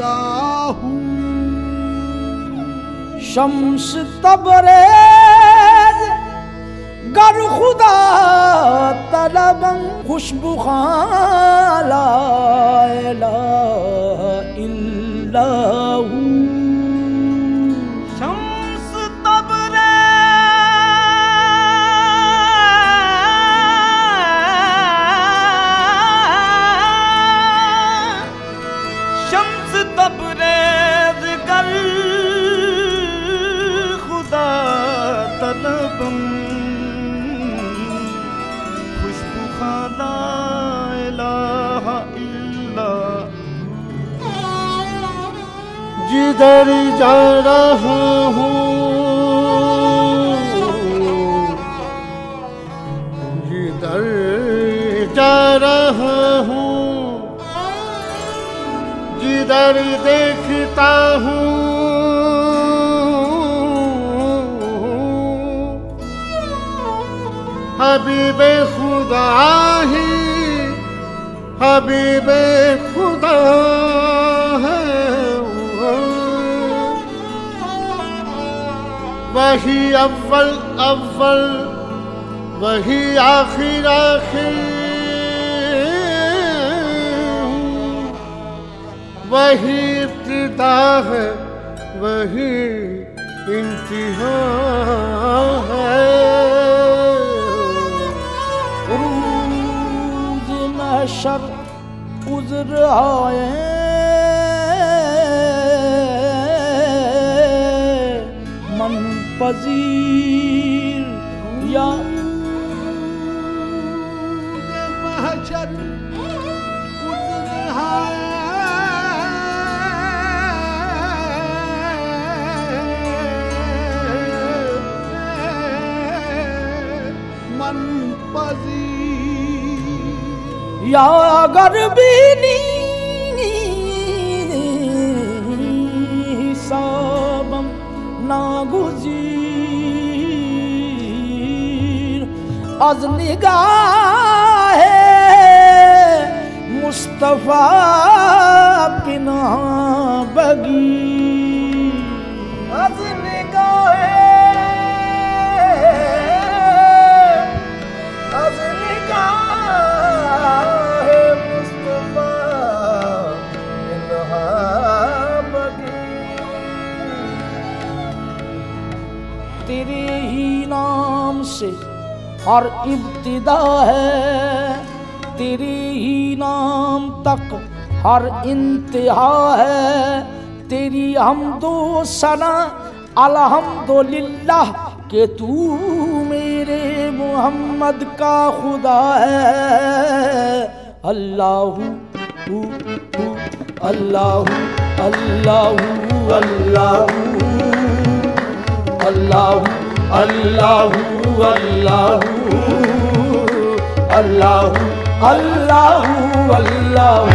अल्लाहू शम्स तबरेज गर खुदा तलबं खुशबू खां ला इलाहा इल्लहू शम्स तबरेज गर खुदा तलबं खुशबू खां ला इलाहा इल्ला जिधर जा रहा हूँ जिधर जा रहा हूँ जिधर देखता हूँ हबीबे खुदा ही हबीबे खुदा है वही अव्वल अव्वल वही आखिर आखिर वही इब्तिदा है वही इंतहा है रोज़ महशर उज़्र आए मन पजीर या महशर उज़्र आए या अगर बीनी हिसाबम नागुज़ीर अज़ निगाहे मुस्तफ़ा पिना बगीर अज़ निगाहे तेरे ही नाम से हर इब्तिदा है तेरे ही नाम तक हर इंतहा है तेरी हमदो सना अल्हम्दुलिल्लाह कि तू मेरे मोहम्मद का खुदा है अल्लाहू अल्लाहू अल्लाहू अल्लाहू अल्लाहू अल्लाहू अल्लाहू अल्लाहू अल्लाहू अल्लाहू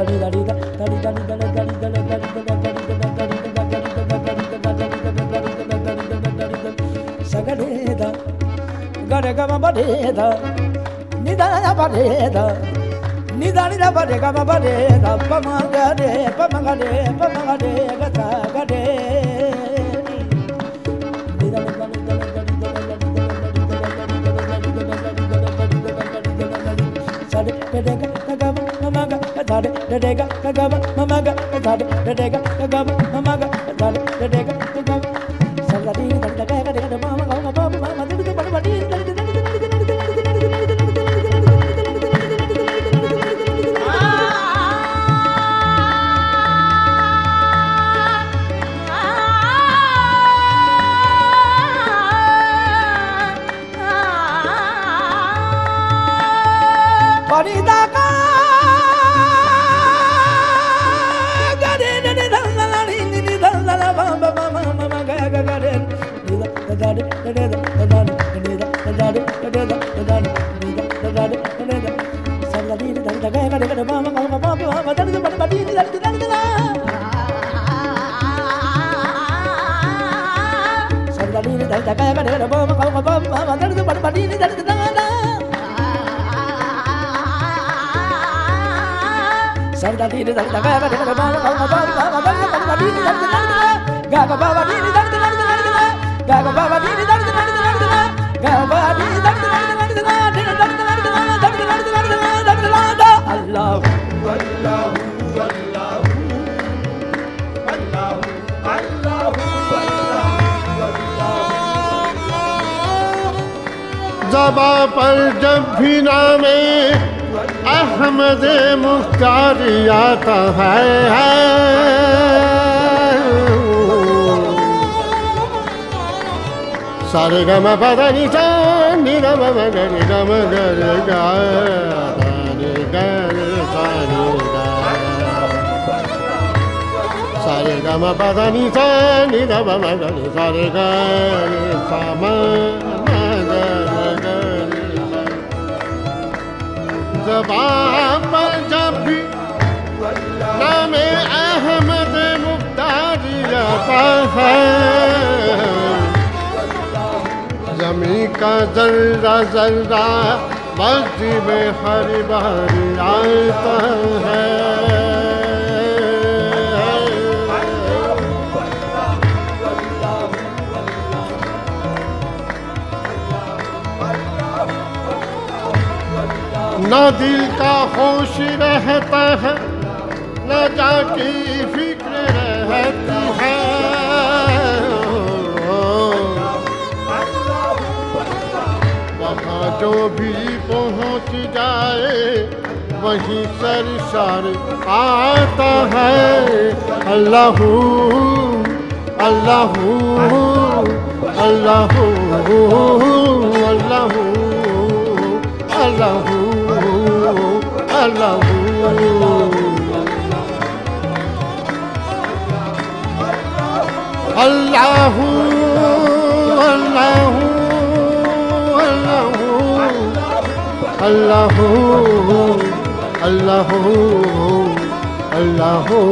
ज़बा पर जब भी नामे अहमद मुख्तार आता है सारे गम पदनी सा नि गम गरि गम गरि गा रे गरि सारे गम पदनी सा नि गम गरि सारे गरि सा म ज़बान पर जब भी नामे अहमद मुख्तार आता है ज़मीं का ज़र्रा ज़र्रा मस्जिद में हर बार आता है न दिल का होश रहता है न जाकी फिक्र रहती है वहाँ जो भी पहुँच जाए वहीं सरशार आता है अल्लाहू अल्लाहू अल्लाहू अल्लाहू अल्लाहू अल्लाहू अल्लाहू अल्लाहू अल्लाहू अल्लाहू अल्लाहू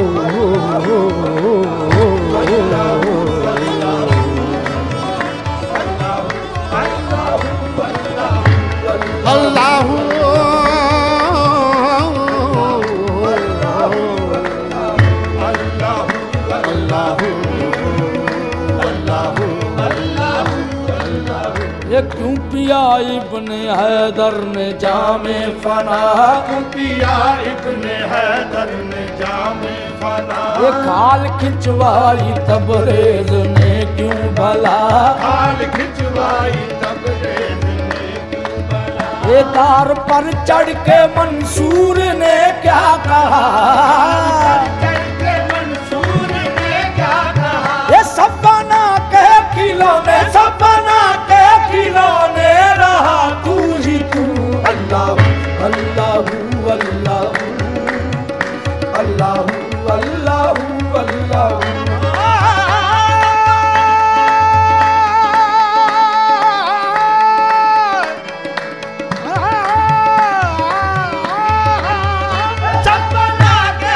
अल्लाहू ये क्यों पिया इब्ने हैदर ने जामे फना क्यों पिया इब्ने हैदर ने जामे फना ये खाल खिंचवाई तबरेज ने क्यों भला खाल खिंचवाई तबरेज ने क्यों भला ये तार पर चढ़ के मंसूर ने क्या कहा चढ़ के मंसूर ने क्या कहा ये सपना के खिलौने सपना के खिलौने रहा तू ही तू अल्लाह अल्लाह अल्लाह अल्लाह अल्लाह अल्लाह सपना के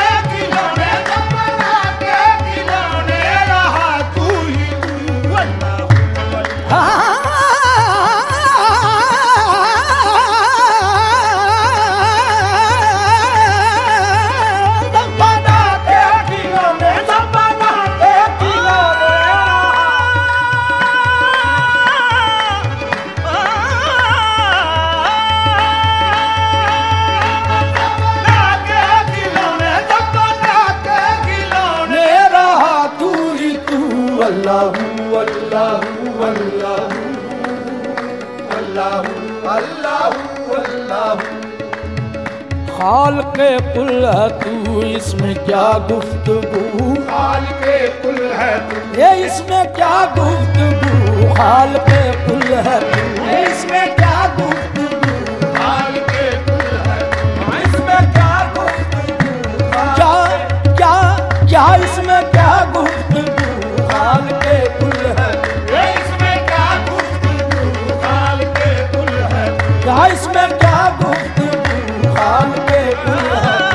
खाल के कुल है तू, इसमें क्या गुफ्तगू। खाल के कुल है तू, ये इसमें क्या गुफ्तगू। खाल के कुल है तू, इसमें क्या गुफ्तगू। खाल के कुल है तू, इसमें क्या गुफ्तगू। क्या क्या क्या इसमें क्या गुफ्तगू। खाल के कुल है तू, इसमें क्या गुफ्तगू। खाल के कुल है तू, क्या इसमें क्या गुफ्तगू। खाल के कुल है तू।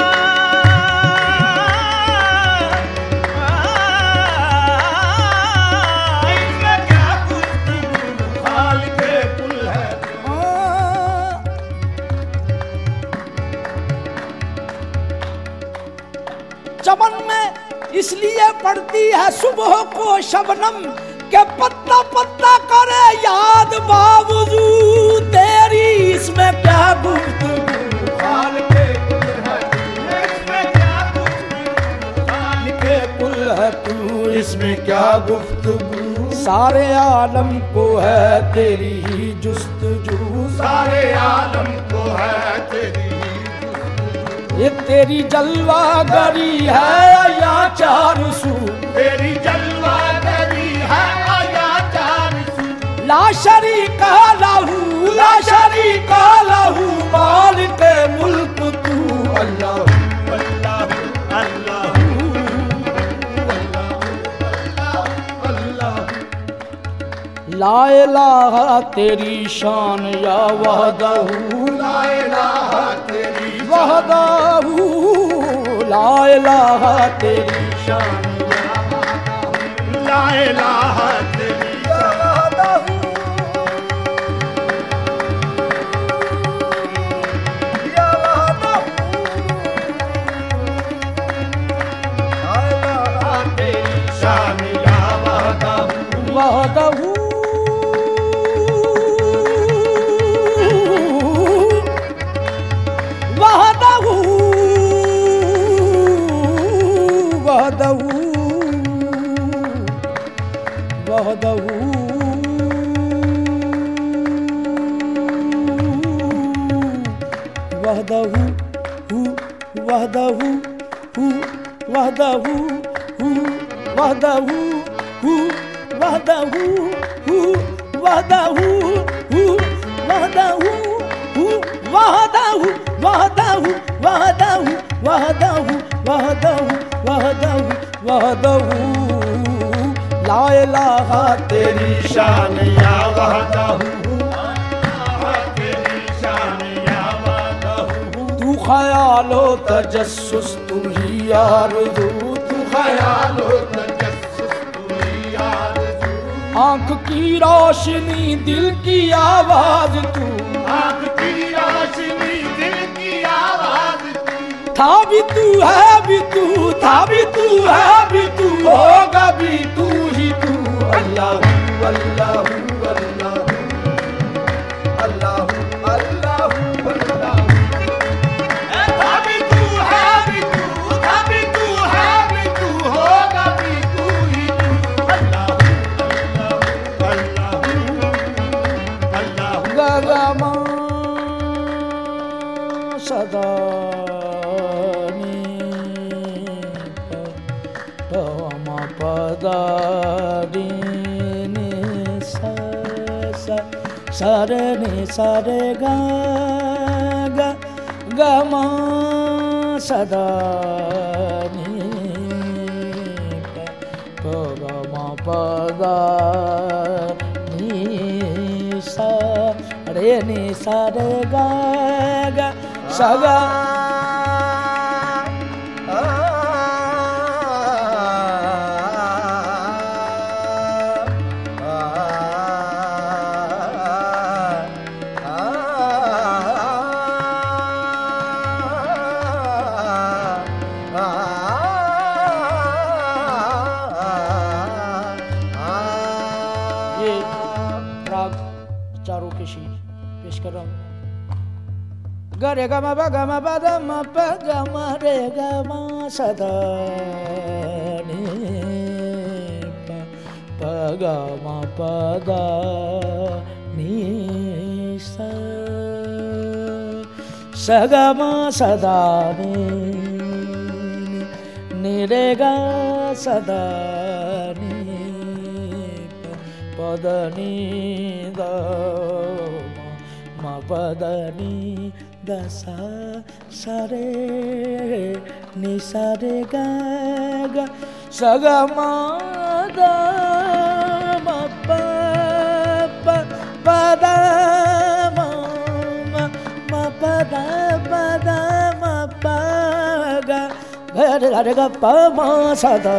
इसमें क्या गुफ्तगू। खाल के कुल है तू। चमन में इसलिए पड़ती है सुबह को शबनम के पत्ता पत्ता करे याद बावजूद तेरी। इसमें क्या गुफ्तगू। खाल के कुल है तू, इसमें क्या गुफ्तगू। खाल के कुल है तू, इसमें क्या गुफ्तगू। सारे आलम को है तेरी जुस्तजू। सारे आलम को है तेरी, ये तेरी जलवागरी है या चारसू। तेरी जलवागरी है या चारसू। ला शरीका लहू, ला शरीका लहू, मालिक मुल्क तू। अल्लाह अल्लाह अल्लाह अल्लाह। ला इलाहा तेरी शान या वहदहू। ला इलाहा तेरी वहदहू, ला इलाहा तेरी शान। ला इलाहा तेरी शान या वहदहू, वहदहू, वहदहू, वहदहू, वहदहू, वहदहू, वहदहू, वहदहू, वहदहू, वहदहू, वहदहू, वहदहू, वहदहू, वहदहू, वहदहू, वहदहू, वहदहू, वहदहू। ला इलाहा तेरी शान या वहदहू। तेरी शान या वहदहू। तू ख्यालो तजस्सुस तू ही आरज़ू। तू ख्यालो तजस्सुस तू ही आरज़ू। आँख की रोशनी दिल की आवाज तू। आँख की रोशनी दिल की आवाज तू। था भी तू है भी तू, था भी तू है भी तू, होगा भी तू ही तू। अल्लाह अल्लाह अल्लाह अल्लाह अल्लाह अल्लाह। था भी तू है भी तू, था भी तू है भी तू, होगा भी तू ही तू। अल्लाह अल्लाह अल्लाह गगमा सदा सरे नि सरे गा गा गा मा सदा नि गा गा मा पदा नि सा रे नि सरे गा गा सगा पेश कर रहा हूँ। ग रे ग म प ग म प द म प ग म रे ग म सदा नि प ग म प द नि सा सगम सदा नि रे गा सदा नि पद नि द म पद नि द सा रे नि सा रे गा गा सगम द म प प पद म पद पद म प गा रे गा प म सदा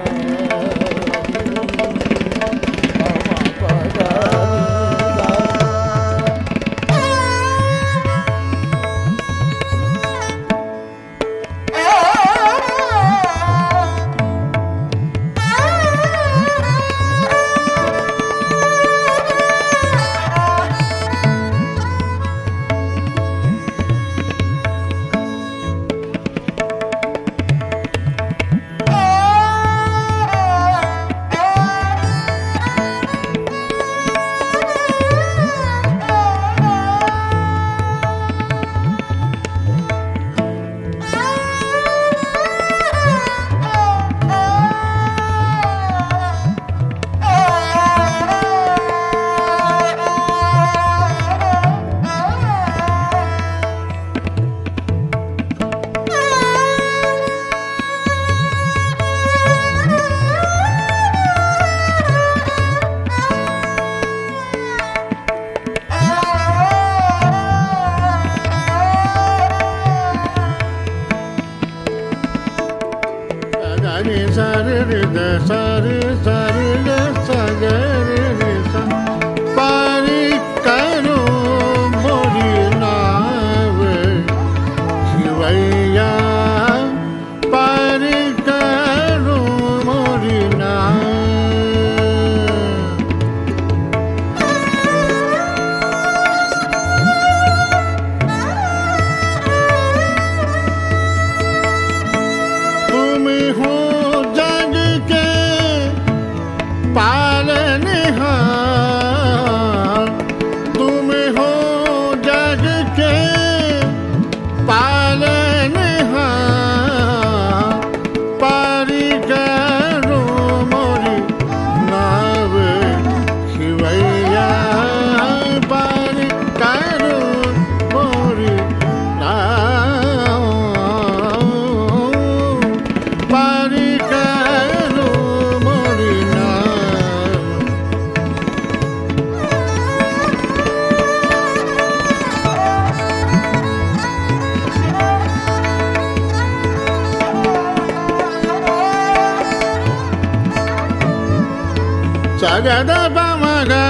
Sagada bamaga,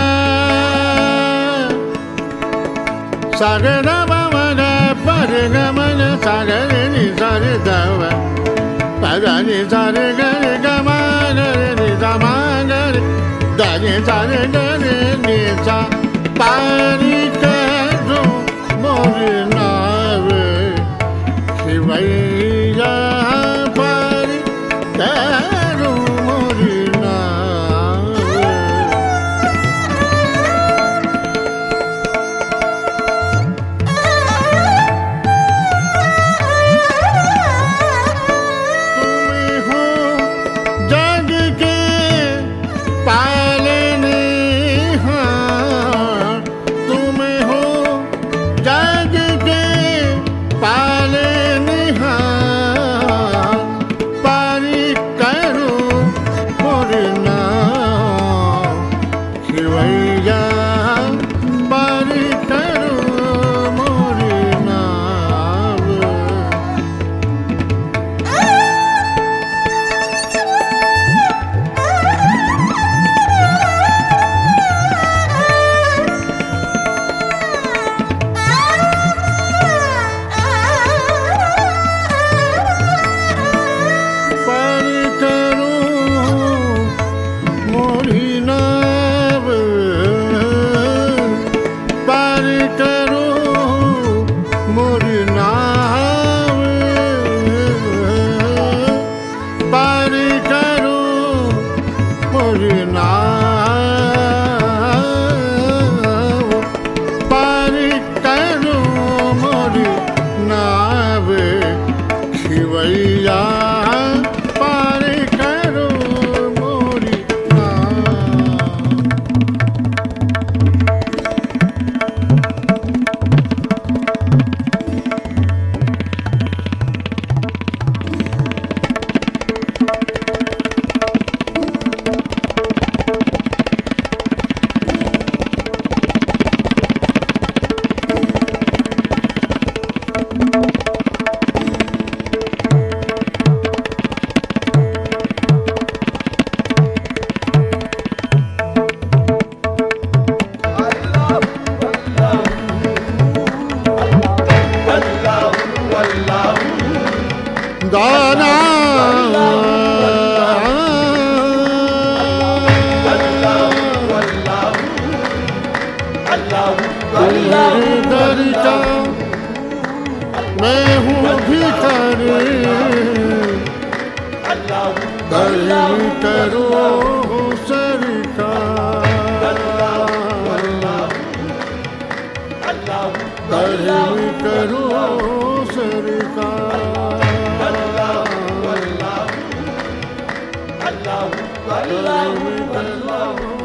sagada bamaga, pariga mana sagare ni sare dawa, pagani sare gare gamana ni zamana dani sare gare ni sa parika do morina ve shivaya parika do morina. पाले निहार नावे खिवैया पार करो मोरी दाना दरिका मैं हूँ भिखारी दर्शन करो सरकार दर्शन करो सरकार Allah